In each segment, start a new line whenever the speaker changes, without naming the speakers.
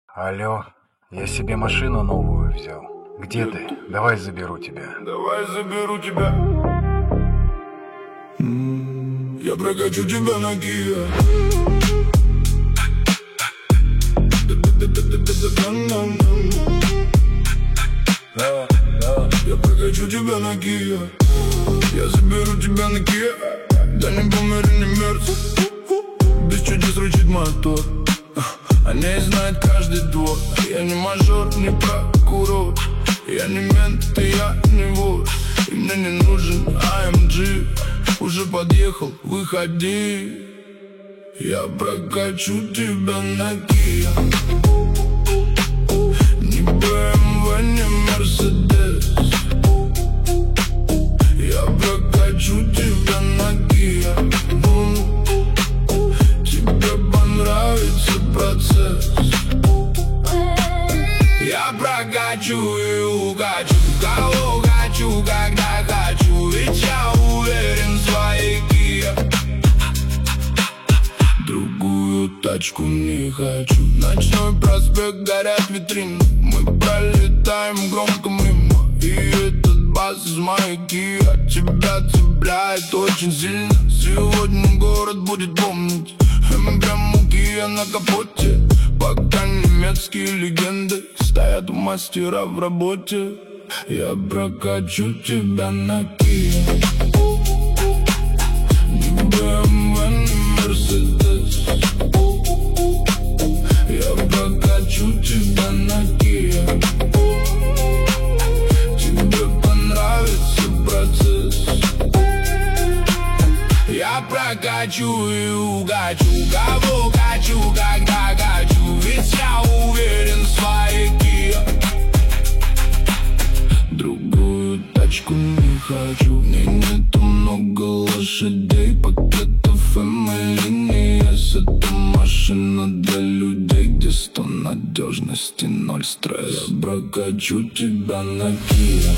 Алло, я себе машину новую взял. Где ты? Давай заберу тебя.
Давай заберу тебя. Я прокачу тебя на Kia. Я прокачу тебя на Kia. Я заберу тебя на Kia. Да не бумер и не мертв. Без чудес рычит мотор. О ней знает каждый двор. Я не мажор, не прокурор. Я не мент, и я не вор. И мне не нужен AMG. Уже подъехал, выходи. Я прокачу тебя на Kia. Не BMW, не Mercedes. Я прокачу тебя на Kia. Тебе понравится процесс. Я прокачу и укачу кого хочу, когда хочу. Ведь я уверен в своей Kia. Другую тачку не хочу. Ночной проспект, горят витрины. Мы пролетаем громко мимо. И этот бас из моей Kia тебя цепляет очень сильно. Сегодня город будет помнить эмблему Kia на капоте. Пока немецкие легенды стоят у мастера в работе. Я прокачу тебя на Kia. Не BMW, не Mercedes. Я прокачу тебя на Kia. Тебе понравится процесс. Я прокачу и угачу кого хочу, когда хочу. Ведь я уверен в своей Kia. Другую тачку не хочу. Мне нету много лошадей. Пакета Family не есть. Это машина для людей, где 100 надежности, 0 стресс. Я прокачу тебя на Kia.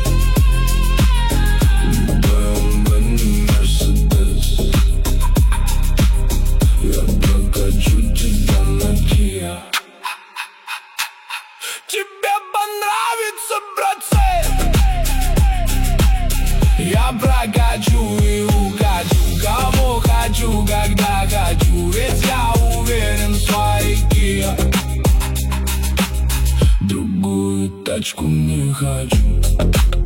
BMW, не Mercedes. Я прокачу тебя на Kia. Тебе понравится процесс. Я прокачу и укачу кого хочу, когда хочу. Ведь я уверен в своей Kia. Другую тачку не хочу.